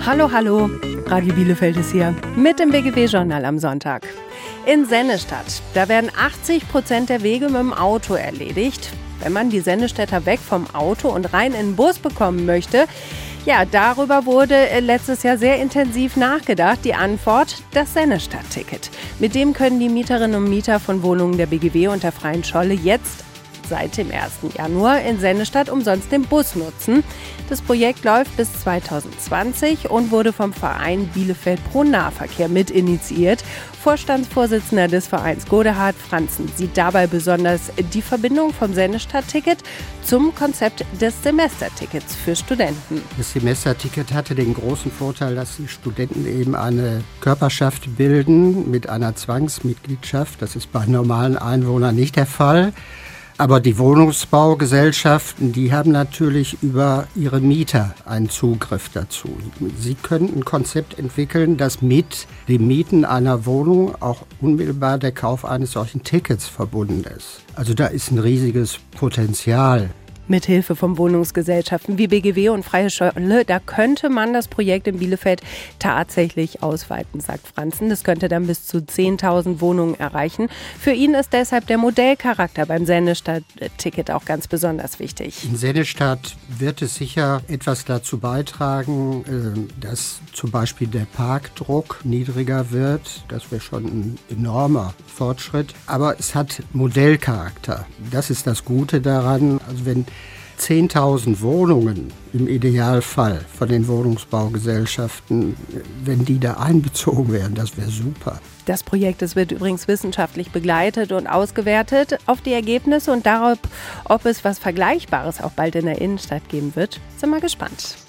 Hallo, hallo. Radio Bielefeld ist hier mit dem BGW-Journal am Sonntag. In Sennestadt, da werden 80% der Wege mit dem Auto erledigt. Wenn man die Sennestädter weg vom Auto und rein in den Bus bekommen möchte, ja, darüber wurde letztes Jahr sehr intensiv nachgedacht. Die Antwort: das Sennestadt-Ticket. Mit dem können die Mieterinnen und Mieter von Wohnungen der BGW und der Freien Scholle jetzt seit dem 1. Januar in Sennestadt umsonst den Bus nutzen. Das Projekt läuft bis 2020 und wurde vom Verein Bielefeld Pro Nahverkehr mit initiiert. Vorstandsvorsitzender des Vereins Godehard Franzen sieht dabei besonders die Verbindung vom Sennestadt-Ticket zum Konzept des Semestertickets für Studenten. Das Semesterticket hatte den großen Vorteil, dass die Studenten eben eine Körperschaft bilden mit einer Zwangsmitgliedschaft. Das ist bei normalen Einwohnern nicht der Fall. Aber die Wohnungsbaugesellschaften, die haben natürlich über ihre Mieter einen Zugriff dazu. Sie können ein Konzept entwickeln, das mit dem Mieten einer Wohnung auch unmittelbar der Kauf eines solchen Tickets verbunden ist. Also da ist ein riesiges Potenzial. Mithilfe von Wohnungsgesellschaften wie BGW und Freie Scholle, da könnte man das Projekt in Bielefeld tatsächlich ausweiten, sagt Franzen. Das könnte dann bis zu 10.000 Wohnungen erreichen. Für ihn ist deshalb der Modellcharakter beim Sennestadt-Ticket auch ganz besonders wichtig. In Sennestadt wird es sicher etwas dazu beitragen, dass zum Beispiel der Parkdruck niedriger wird. Das wäre schon ein enormer Fortschritt. Aber es hat Modellcharakter. Das ist das Gute daran. Also wenn 10.000 Wohnungen im Idealfall von den Wohnungsbaugesellschaften, wenn die da einbezogen werden, das wäre super. Das Projekt, das wird übrigens wissenschaftlich begleitet und ausgewertet. Auf die Ergebnisse und darauf, ob es was Vergleichbares auch bald in der Innenstadt geben wird, sind wir gespannt.